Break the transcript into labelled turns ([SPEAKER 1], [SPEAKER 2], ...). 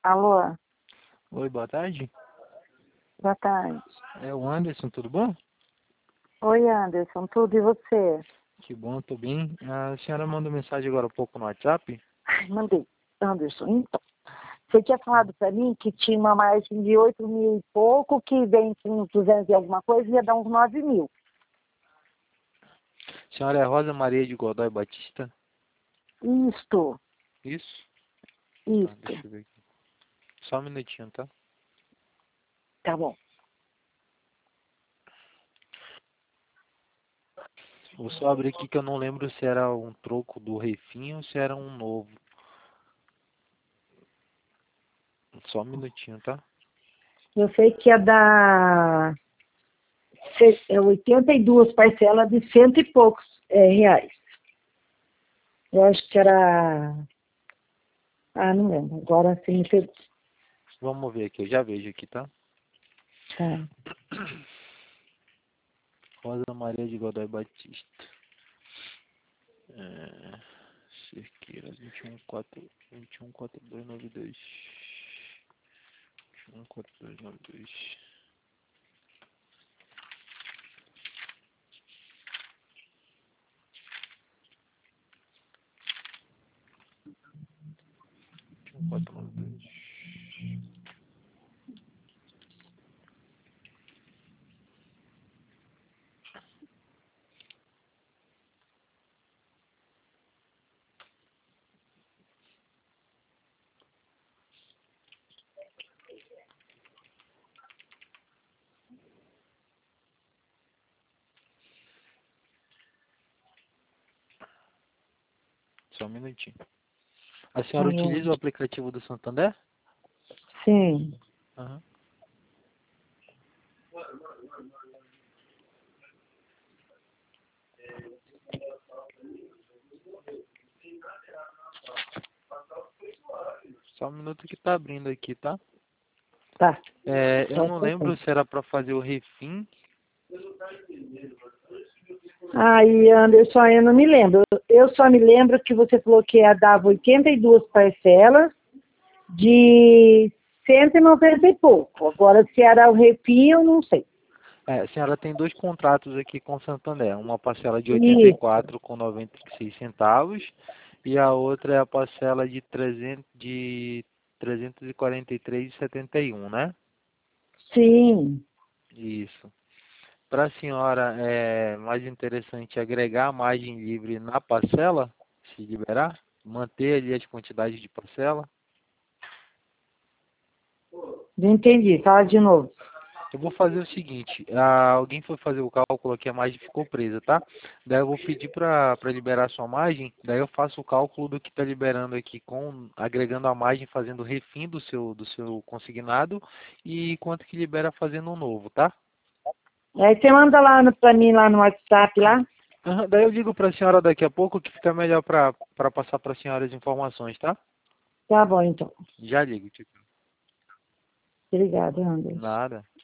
[SPEAKER 1] Alô,
[SPEAKER 2] Oi, boa tarde.
[SPEAKER 1] boa tarde.
[SPEAKER 2] É o Anderson, tudo bom?
[SPEAKER 1] Oi, Anderson, tudo e você?
[SPEAKER 2] Que bom, tô bem. A senhora mandou mensagem agora há pouco no WhatsApp?
[SPEAKER 1] Ai, mandei. Anderson, então, você tinha falado para mim que tinha uma margem de 8 mil e pouco, que vem com uns 200 e alguma coisa, ia dar uns 9 mil.
[SPEAKER 2] A senhora é Rosa Maria de Godoy Batista?
[SPEAKER 1] Isto,
[SPEAKER 2] Isso? Tá,
[SPEAKER 1] isto.
[SPEAKER 2] deixa eu ver aqui. Só um minutinho, tá?
[SPEAKER 1] Tá bom.
[SPEAKER 2] Vou só abrir aqui que eu não lembro se era um troco do Refinho ou se era um novo. Só um minutinho, tá?
[SPEAKER 1] Eu sei que ia dar 82 parcelas de cento e poucos reais. Eu acho que era... Ah, não lembro. Agora sim, me pegou.
[SPEAKER 2] Vamos ver aqui, eu já vejo aqui, tá?
[SPEAKER 1] Tá.
[SPEAKER 2] Rosa Maria de Godoy Batista. É... Cerqueira 214292. 214292. Um 492. Só um minutinho. A
[SPEAKER 1] Tá
[SPEAKER 2] senhora
[SPEAKER 1] bom.
[SPEAKER 2] utiliza o aplicativo do Santander?
[SPEAKER 1] Sim.
[SPEAKER 2] Aham. Só um minuto que tá abrindo aqui, tá?
[SPEAKER 1] Tá.
[SPEAKER 2] Eu não lembro se era para fazer o refim.
[SPEAKER 1] Aí, Anderson, eu não me lembro. Eu só me lembro que você falou que ia dar 82 parcelas de 190 e pouco. Agora, se era o refil, eu não sei.
[SPEAKER 2] A senhora tem dois contratos aqui com o Santander. Uma parcela de
[SPEAKER 1] Isso,
[SPEAKER 2] 84,96 centavos e a outra é a parcela de 343,71, né?
[SPEAKER 1] sim.
[SPEAKER 2] Isso. Para a senhora é mais interessante agregar a margem livre na parcela, se liberar, manter ali as quantidades de parcela.
[SPEAKER 1] Não entendi. Fala de novo.
[SPEAKER 2] Eu vou fazer o seguinte, alguém foi fazer o cálculo aqui, a margem ficou presa, tá? Daí eu vou pedir para liberar a sua margem, daí eu faço o cálculo do que está liberando aqui, agregando a margem, fazendo o refim do seu consignado e quanto que libera fazendo um novo, tá?
[SPEAKER 1] Aí você manda lá para mim, lá no WhatsApp, lá.
[SPEAKER 2] Daí eu ligo para a senhora daqui a pouco que fica melhor para passar para a senhora as informações, tá?
[SPEAKER 1] Tá bom, então.
[SPEAKER 2] Já ligo, tipo.
[SPEAKER 1] Obrigada, Anderson.
[SPEAKER 2] Nada.